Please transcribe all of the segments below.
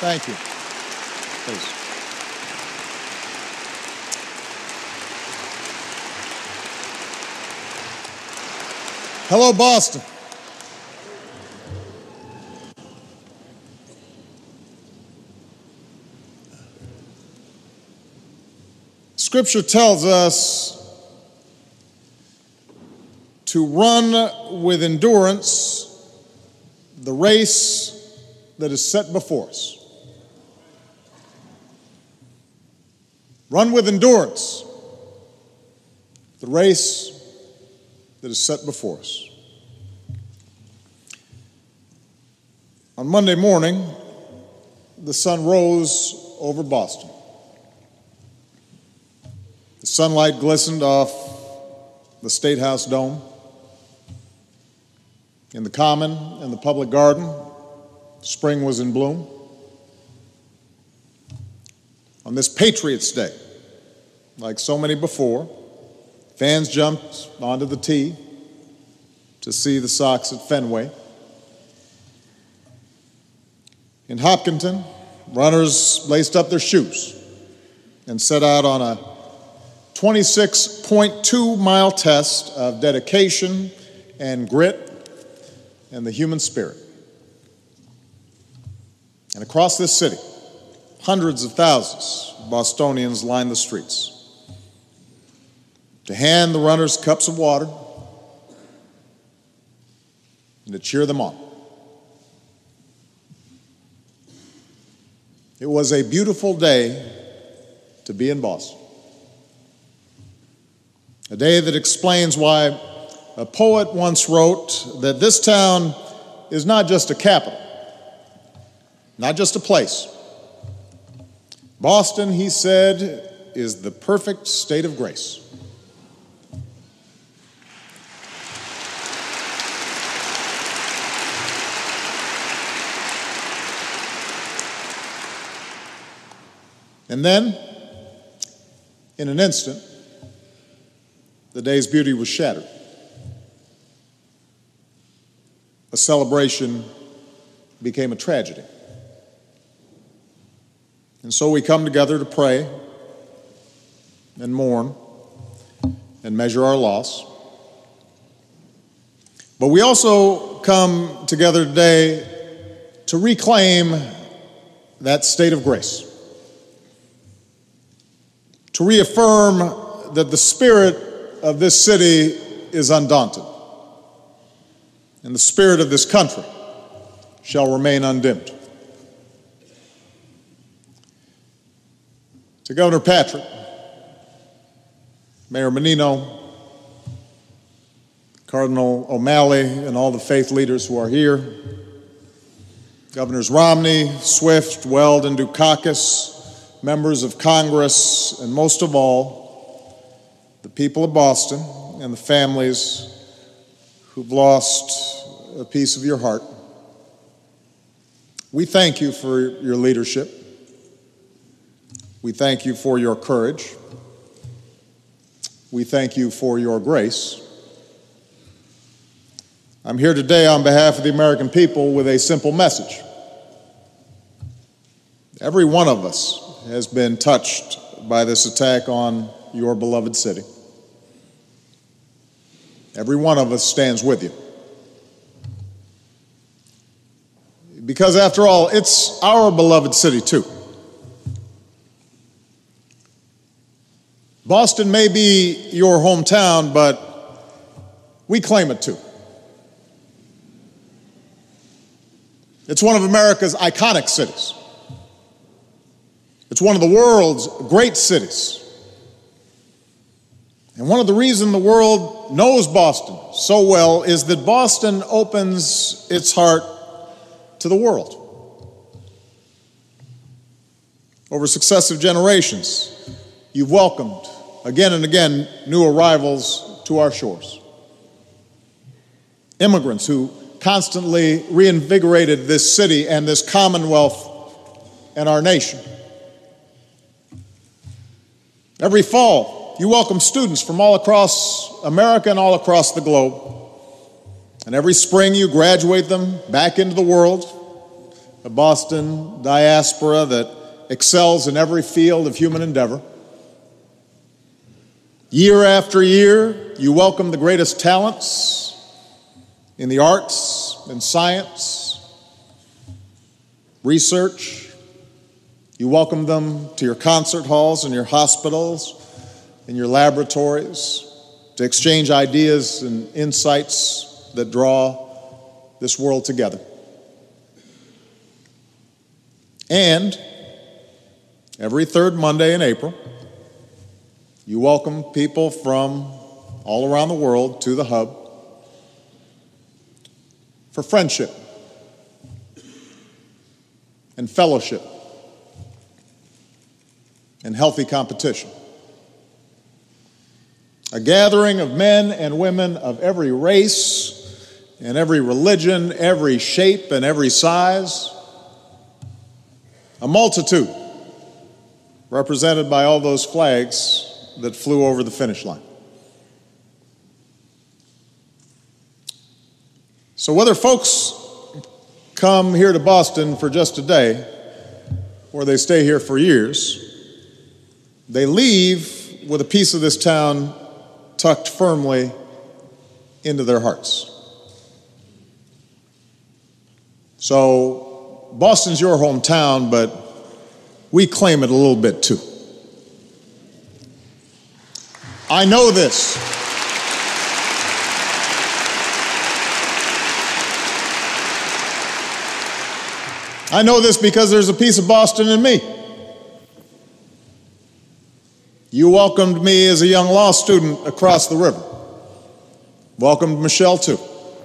Thank you. Please. Hello, Boston. Scripture tells us to run with endurance the race that is set before us. Run with endurance the race that is set before us. On Monday morning, the sun rose over Boston. The sunlight glistened off the State House dome. In the Common and the Public Garden, spring was in bloom. On this Patriots' Day, like so many before, fans jumped onto the tee to see the Sox at Fenway. In Hopkinton, runners laced up their shoes and set out on a 26.2-mile test of dedication and grit and the human spirit. And across this city, hundreds of thousands of Bostonians lined the streets to hand the runners cups of water and to cheer them on. It was a beautiful day to be in Boston. A day that explains why a poet once wrote that this town is not just a capital, not just a place. Boston, he said, is the perfect state of grace. And then, in an instant, the day's beauty was shattered. A celebration became a tragedy. And so we come together to pray and mourn and measure our loss. But we also come together today to reclaim that state of grace, to reaffirm that the spirit of this city is undaunted, and the spirit of this country shall remain undimmed. To Governor Patrick, Mayor Menino, Cardinal O'Malley, and all the faith leaders who are here, Governors Romney, Swift, Weld, and Dukakis, members of Congress, and most of all, the people of Boston and the families who've lost a piece of your heart. We thank you for your leadership. We thank you for your courage. We thank you for your grace. I'm here today on behalf of the American people with a simple message. Every one of us has been touched by this attack on your beloved city. Every one of us stands with you. Because after all, it's our beloved city too. Boston may be your hometown, but we claim it too. It's one of America's iconic cities. It's one of the world's great cities. And one of the reasons the world knows Boston so well is that Boston opens its heart to the world. Over successive generations, you've welcomed again and again new arrivals to our shores. Immigrants who constantly reinvigorated this city and this commonwealth and our nation. Every fall, you welcome students from all across America and all across the globe. And every spring, you graduate them back into the world a Boston diaspora that excels in every field of human endeavor. Year after year, you welcome the greatest talents in the arts and science, research. You welcome them to your concert halls and your hospitals and your laboratories to exchange ideas and insights that draw this world together. And every third Monday in April, you welcome people from all around the world to the Hub for friendship and fellowship and healthy competition. A gathering of men and women of every race and every religion, every shape and every size. A multitude represented by all those flags that flew over the finish line. So whether folks come here to Boston for just a day or they stay here for years, they leave with a piece of this town tucked firmly into their hearts. So Boston's your hometown, but we claim it a little bit too. I know this. I know this because there's a piece of Boston in me. You welcomed me as a young law student across the river. Welcomed Michelle too.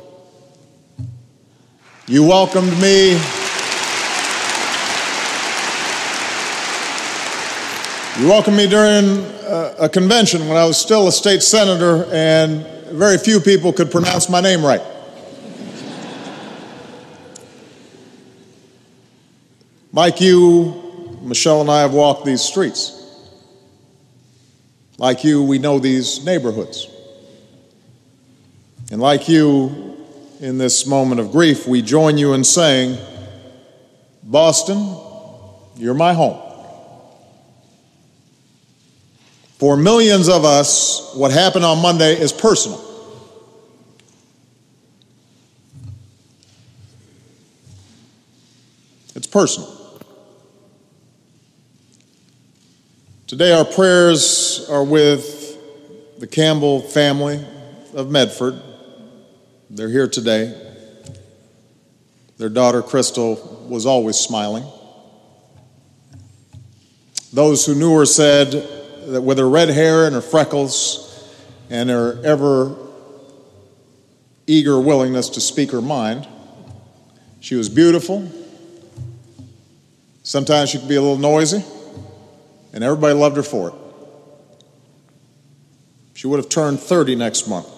You welcomed me. You welcomed me during a convention when I was still a state senator and very few people could pronounce my name right. Like you, Michelle and I have walked these streets. Like you, we know these neighborhoods. And like you, in this moment of grief, we join you in saying, Boston, you're my home. For millions of us, what happened on Monday is personal. It's personal. Today our prayers are with the Campbell family of Medford. They're here today. Their daughter Crystal was always smiling. Those who knew her said that with her red hair and her freckles and her ever eager willingness to speak her mind, she was beautiful. Sometimes she could be a little noisy, and everybody loved her for it. She would have turned 30 next month.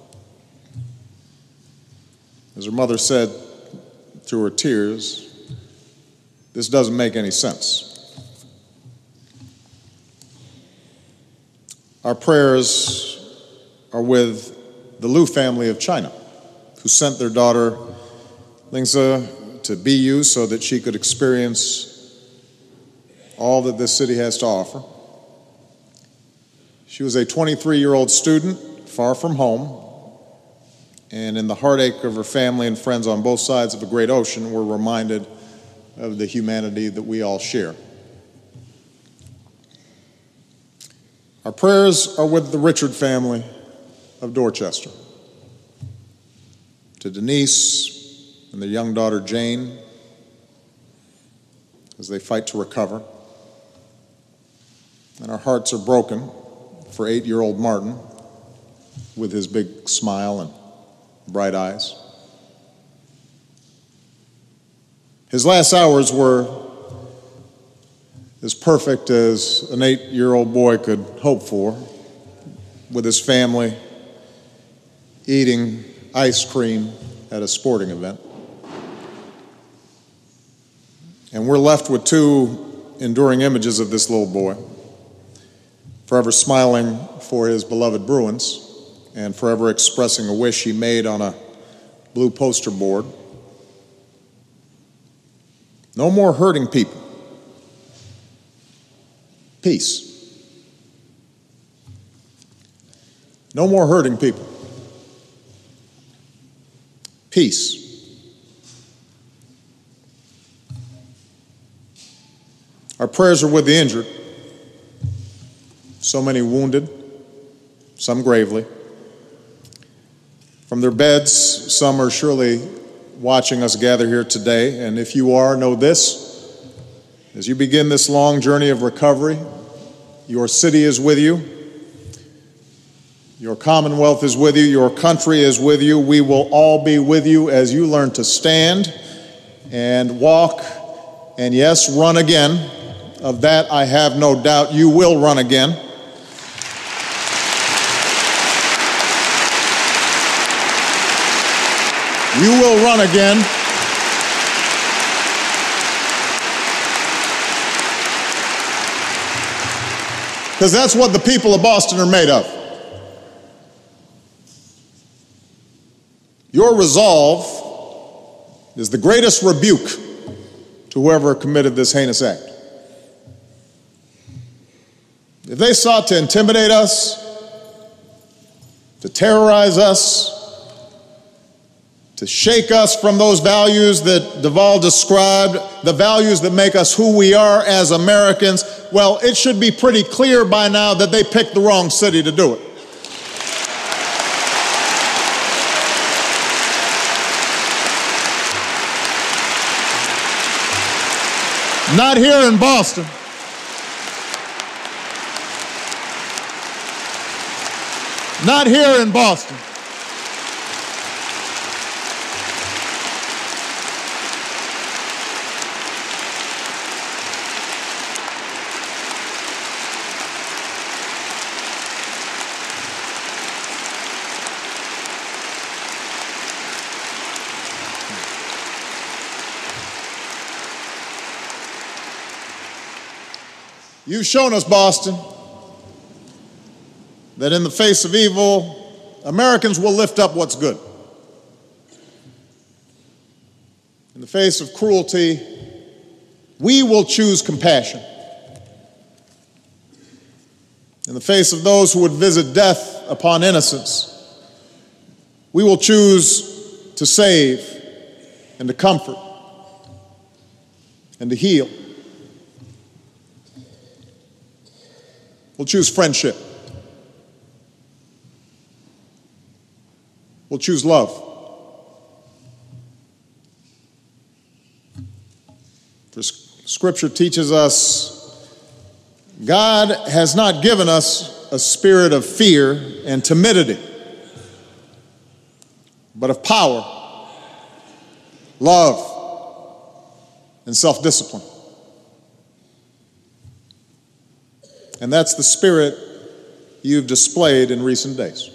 As her mother said through her tears, this doesn't make any sense. Our prayers are with the Liu family of China, who sent their daughter Lingzi to BU so that she could experience all that this city has to offer. She was a 23-year-old student, far from home, and in the heartache of her family and friends on both sides of a great ocean, we're reminded of the humanity that we all share. Our prayers are with the Richard family of Dorchester. To Denise and their young daughter Jane, as they fight to recover. And our hearts are broken for 8-year-old Martin with his big smile and bright eyes. His last hours were as perfect as an 8-year-old boy could hope for, with his family eating ice cream at a sporting event. And we're left with 2 enduring images of this little boy, forever smiling for his beloved Bruins and forever expressing a wish he made on a blue poster board. No more hurting people. Peace. No more hurting people. Peace. Our prayers are with the injured. So many wounded, some gravely. From their beds, some are surely watching us gather here today. And if you are, know this: as you begin this long journey of recovery, your city is with you. Your commonwealth is with you. Your country is with you. We will all be with you as you learn to stand and walk and, yes, run again. Of that I have no doubt. You will run again. You will run again. Because that's what the people of Boston are made of. Your resolve is the greatest rebuke to whoever committed this heinous act. If they sought to intimidate us, to terrorize us, to shake us from those values that Deval described, the values that make us who we are as Americans, well, it should be pretty clear by now that they picked the wrong city to do it. Not here in Boston. Not here in Boston. You've shown us, Boston, that in the face of evil, Americans will lift up what's good. In the face of cruelty, we will choose compassion. In the face of those who would visit death upon innocence, we will choose to save and to comfort and to heal. We'll choose friendship. We'll choose love. For Scripture teaches us God has not given us a spirit of fear and timidity, but of power, love, and self-discipline. And that's the spirit you've displayed in recent days.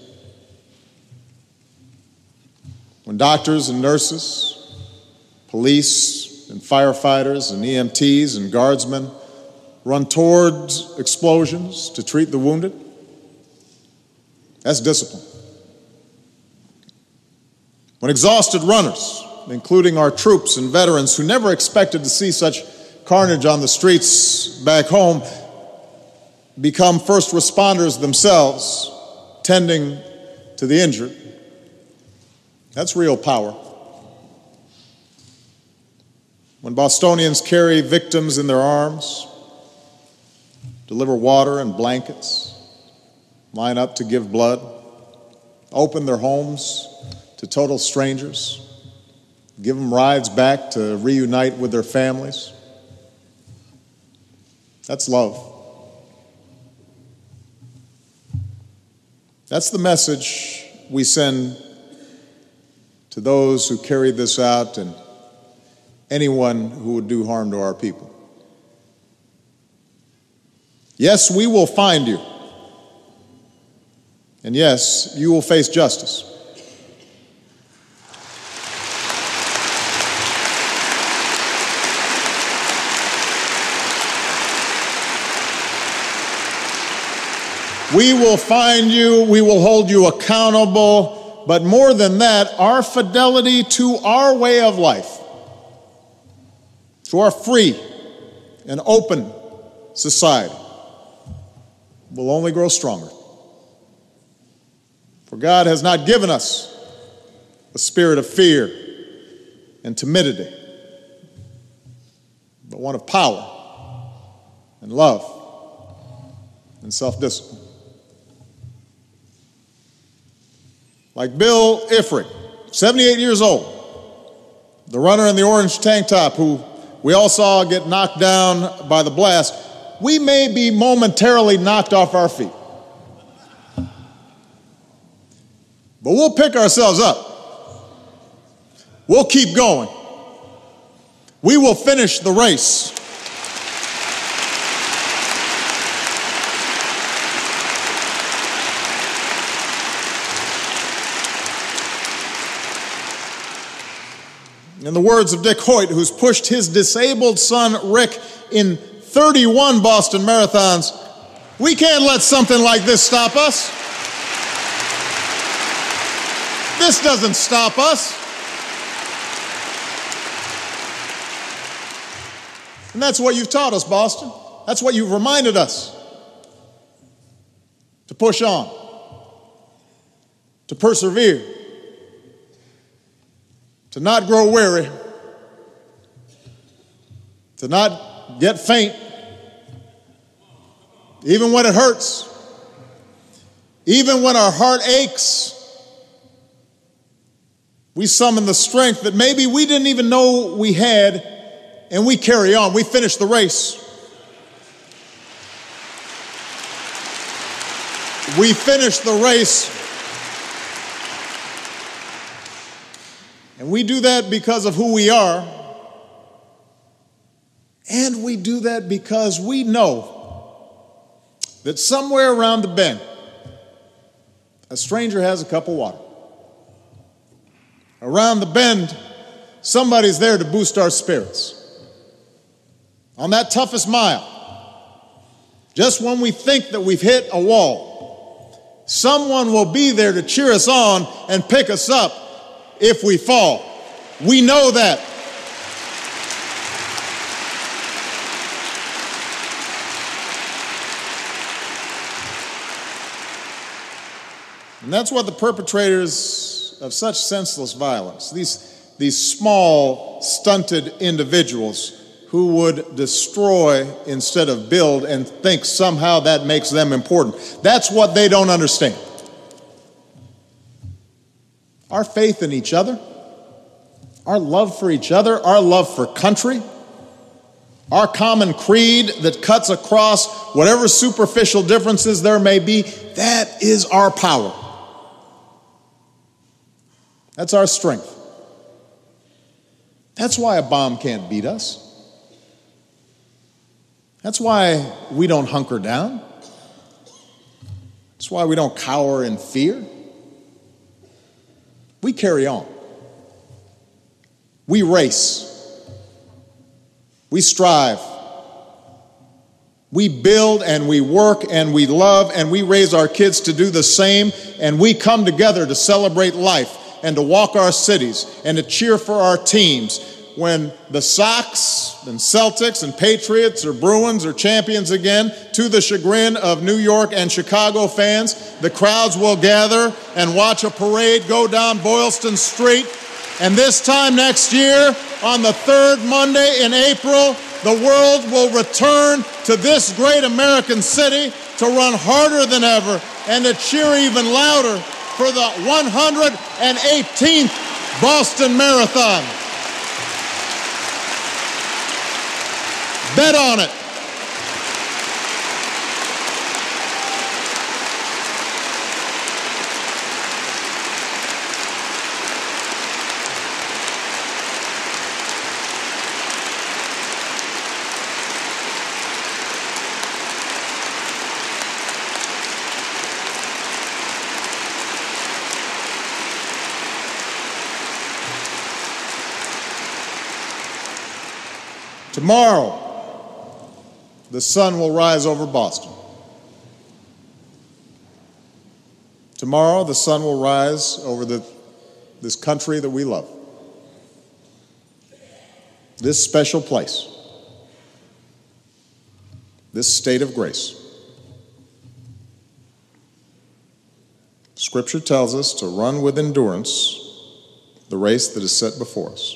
When doctors and nurses, police and firefighters and EMTs and guardsmen run towards explosions to treat the wounded, that's discipline. When exhausted runners, including our troops and veterans who never expected to see such carnage on the streets back home, become first responders themselves, tending to the injured, that's real power. When Bostonians carry victims in their arms, deliver water and blankets, line up to give blood, open their homes to total strangers, give them rides back to reunite with their families, that's love. That's the message we send to those who carry this out and anyone who would do harm to our people. Yes, we will find you. And yes, you will face justice. We will find you, we will hold you accountable, but more than that, our fidelity to our way of life to our free and open society will only grow stronger. For God has not given us a spirit of fear and timidity, but one of power and love and self-discipline. Like Bill Ifrig, 78 years old, the runner in the orange tank top who we all saw get knocked down by the blast, we may be momentarily knocked off our feet. But we'll pick ourselves up. We'll keep going. We will finish the race. In the words of Dick Hoyt, who's pushed his disabled son Rick in 31 Boston marathons, we can't let something like this stop us. This doesn't stop us. And that's what you've taught us, Boston. That's what you've reminded us. To push on. To persevere. To not grow weary. To not get faint. Even when it hurts. Even when our heart aches. We summon the strength that maybe we didn't even know we had, and we carry on. We finish the race. We finish the race. And we do that because of who we are. And we do that because we know that somewhere around the bend, a stranger has a cup of water. Around the bend, somebody's there to boost our spirits. On that toughest mile, just when we think that we've hit a wall, someone will be there to cheer us on and pick us up if we fall. We know that. And that's what the perpetrators of such senseless violence, these small, stunted individuals who would destroy instead of build and think somehow that makes them important. That's what they don't understand. Our faith in each other, our love for each other, our love for country, our common creed that cuts across whatever superficial differences there may be, that is our power. That's our strength. That's why a bomb can't beat us. That's why we don't hunker down. That's why we don't cower in fear. We carry on. We race. We strive. We build and we work and we love and we raise our kids to do the same, and we come together to celebrate life and to walk our cities and to cheer for our teams. When the Sox and Celtics and Patriots or Bruins are champions again, to the chagrin of New York and Chicago fans, the crowds will gather and watch a parade go down Boylston Street. And this time next year, on the third Monday in April, the world will return to this great American city to run harder than ever and to cheer even louder for the 118th Boston Marathon. Bet on it. Tomorrow, the sun will rise over Boston. Tomorrow, the sun will rise over this country that we love. this special place, this state of grace. Scripture tells us to run with endurance the race that is set before us.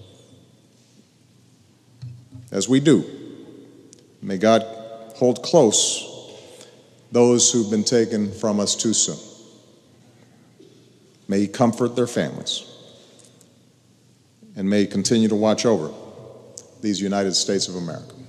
As we do, may God hold close those who've been taken from us too soon. May He comfort their families, and may He continue to watch over these United States of America.